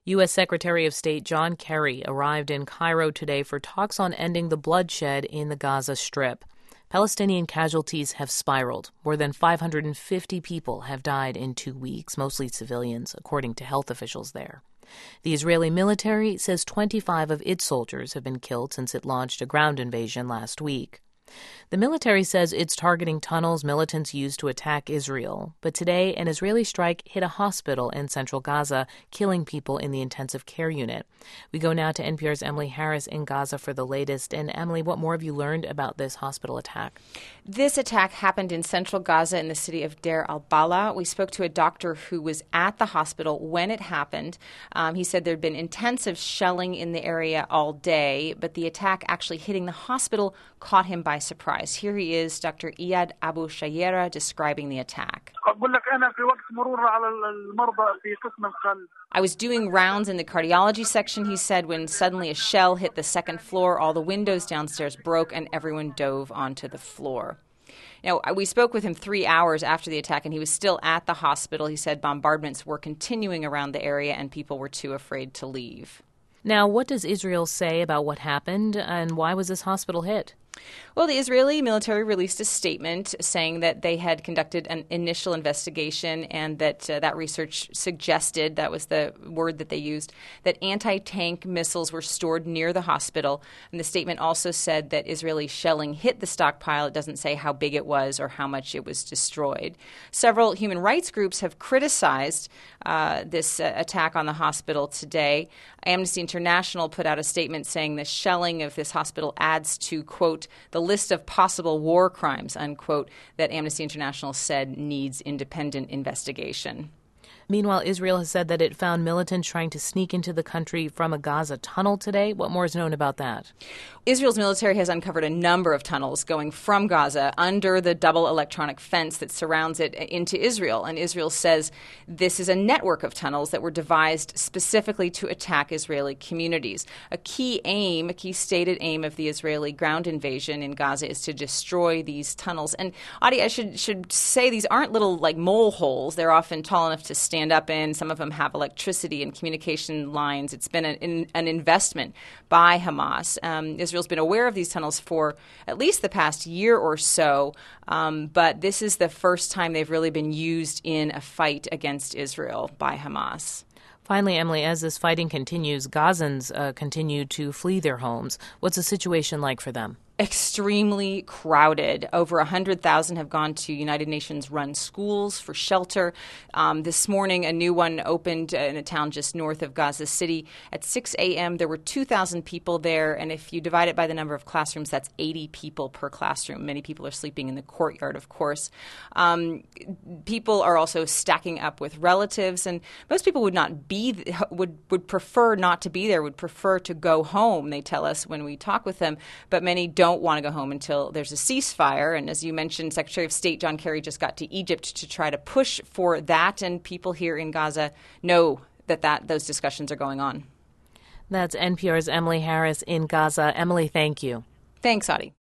U.S. Secretary of State John Kerry arrived in Cairo today for talks on ending the bloodshed in the Gaza Strip. Palestinian casualties have spiraled. More than 550 people have died in 2 weeks, mostly civilians, according to health officials there. The Israeli military says 25 of its soldiers have been killed since it launched a ground invasion last week. The military says it's targeting tunnels militants used to attack Israel. But today, an Israeli strike hit a hospital in central Gaza, killing people in the intensive care unit. We go now to NPR's Emily Harris in Gaza for the latest. And Emily, what more have you learned about this hospital attack? This attack happened in central Gaza in the city of Deir al-Balah. We spoke to a doctor who was at the hospital when it happened. He said there had been intensive shelling in the area all day, but the attack actually hitting the hospital caught him by surprise. Here he is, Dr. Iyad Abu Shayera, describing the attack. I was doing rounds in the cardiology section, he said, when suddenly a shell hit the second floor. All the windows downstairs broke and everyone dove onto the floor. Now, we spoke with him 3 hours after the attack, and he was still at the hospital. He said bombardments were continuing around the area and people were too afraid to leave. Now, what does Israel say about what happened, and why was this hospital hit? Well, the Israeli military released a statement saying that they had conducted an initial investigation and that that research suggested, that was the word that they used, that anti-tank missiles were stored near the hospital. And the statement also said that Israeli shelling hit the stockpile. It doesn't say how big it was or how much it was destroyed. Several human rights groups have criticized this attack on the hospital today. Amnesty International put out a statement saying the shelling of this hospital adds to, quote, the list of possible war crimes, unquote, that Amnesty International said needs independent investigation. Meanwhile, Israel has said that it found militants trying to sneak into the country from a Gaza tunnel today. What more is known about that? Israel's military has uncovered a number of tunnels going from Gaza under the double electronic fence that surrounds it into Israel. And Israel says this is a network of tunnels that were devised specifically to attack Israeli communities. A key stated aim of the Israeli ground invasion in Gaza is to destroy these tunnels. And Adi, I should say these aren't little like mole holes. They're often tall enough to stand up in. Some of them have electricity and communication lines. It's been an investment by Hamas. Israel's been aware of these tunnels for at least the past year or so, but this is the first time they've really been used in a fight against Israel by Hamas. Finally, Emily, as this fighting continues, Gazans continue to flee their homes. What's the situation like for them? Extremely crowded. Over 100,000 have gone to United Nations-run schools for shelter. This morning, a new one opened in a town just north of Gaza City. At 6 a.m., there were 2,000 people there, and if you divide it by the number of classrooms, that's 80 people per classroom. Many people are sleeping in the courtyard, of course. People are also stacking up with relatives, and most people would prefer not to be there, would prefer to go home, they tell us when we talk with them, but many don't want to go home until there's a ceasefire. And as you mentioned, Secretary of State John Kerry just got to Egypt to try to push for that, and people here in Gaza know that those discussions are going on. That's NPR's Emily Harris in Gaza. Emily, thank you. Thanks, Adi.